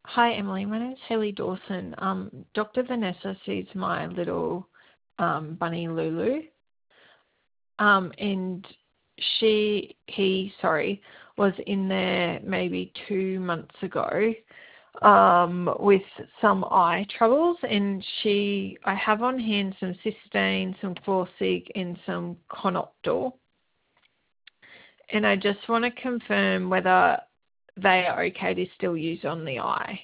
Hi, Emily. My name is Haley Dawson. Dr. Vanessa sees my little bunny Lulu, and he was in there maybe 2 months ago with some eye troubles, and I have on hand some Cystine, some Chlorsic, and some Conoptor, and I just want to confirm whether they are okay to still use on the eye.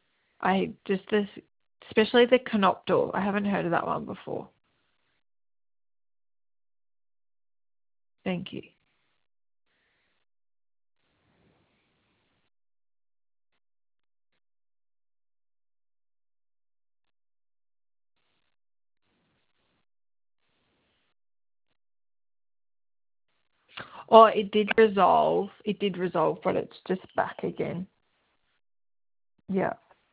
Especially the Conoptor. I haven't heard of that one before. Thank you. Oh, it did resolve. It did resolve, but it's just back again. Yeah.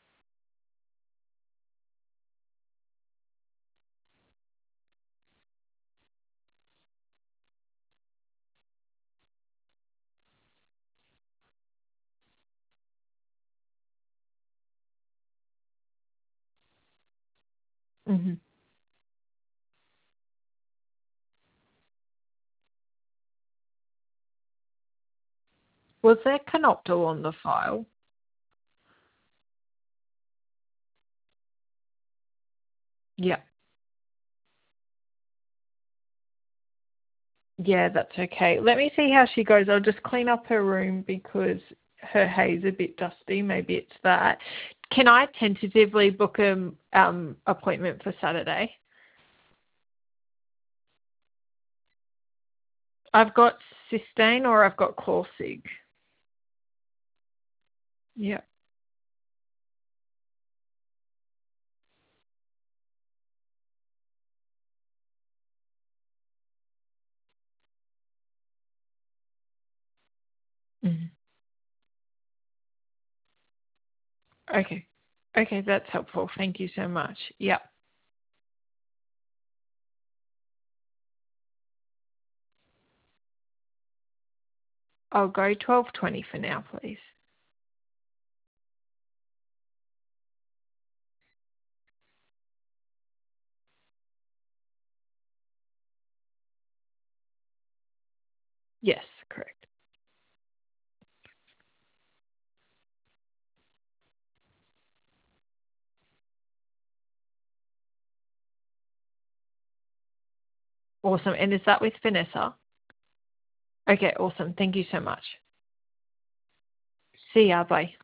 hmm Was there Canopto on the file? Yeah. Yeah, that's okay. Let me see how she goes. I'll just clean up her room because her hay's a bit dusty. Maybe it's that. Can I tentatively book an appointment for Saturday? I've got Cystine or I've got Chlorsic. Yeah. Mhm. Okay. Okay, that's helpful. Thank you so much. Yep. I'll go 12:20 for now, please. Yes, correct. Awesome. And is that with Vanessa? Okay, awesome. Thank you so much. See ya. Bye.